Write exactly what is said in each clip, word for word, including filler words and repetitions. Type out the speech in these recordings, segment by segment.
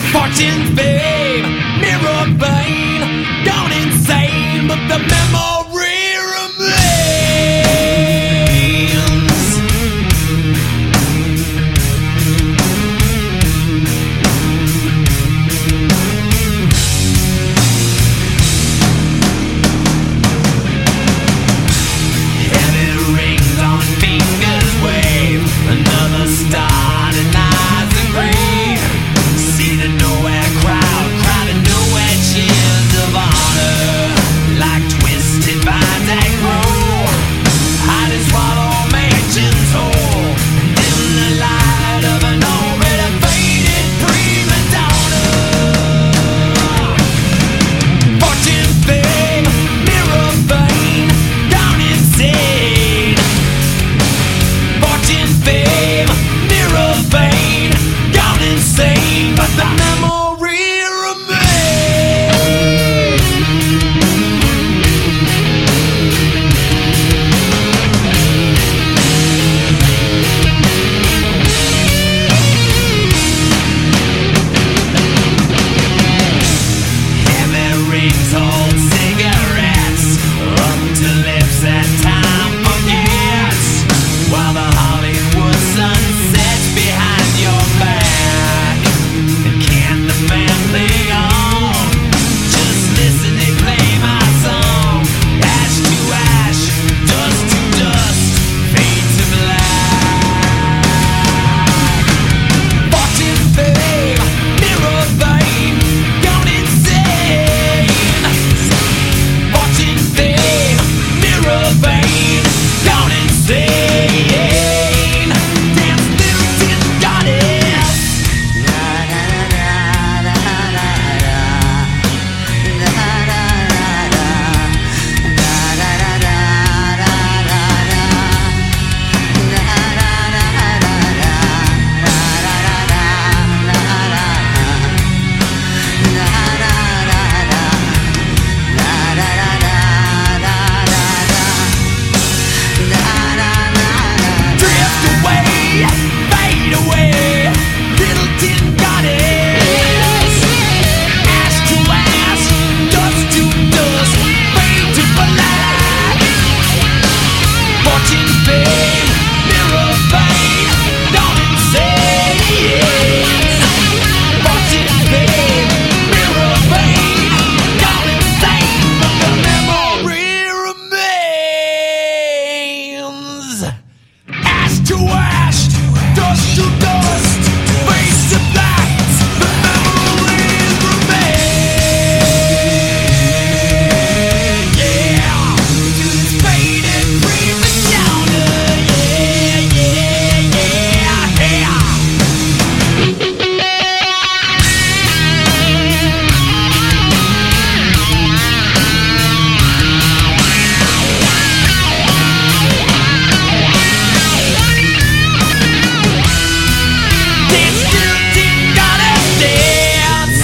Fortune, fame, mirror vein, gone insane, but the memory remains. Heavy rings on fingers wave, another star denies the grave. See the nowhere crowd, crowded nowhere cheers of honor, like twisted vines that grow. Hide and swallow mansions whole, dim the light of an already faded prima donna. Fortune, fame, mirror vein, gone insane. Fortune, fame, mirror vein, gone insane, but the memory remains. Heavy rings hold cigarettes up to lips that time forgets, while the Hollywood sun sets behind your back. And can't the family on just listen, they play my song? Ash to ash, dust to dust, fade to black. Fortune, fame, mirror vein, gone insane. Fortune, fame, mirror vein, gone insane. Dance, little tin goddess. Drift away, fade away, little tin goddess. Ash to ash, dust to dust, fade to black. Fortune, fame, mirror vein, gone insane. Fortune, fame, mirror vein, gone insane, but the memory remains. Ash to ash, dust to dust, fade to black. The memories remain. Yeah, to this faded prima donna. Yeah, yeah, yeah, yeah. Dance, little tin goddess, dance.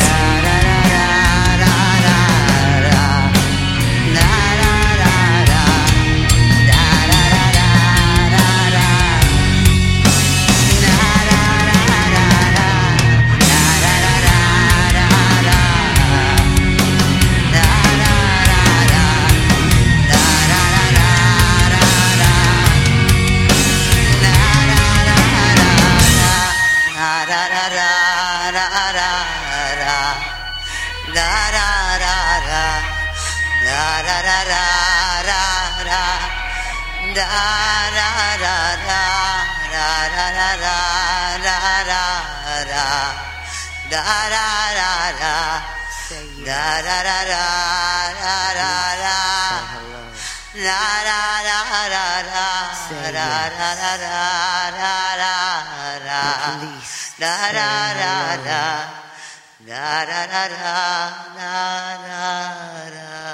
Da da da da da da da da.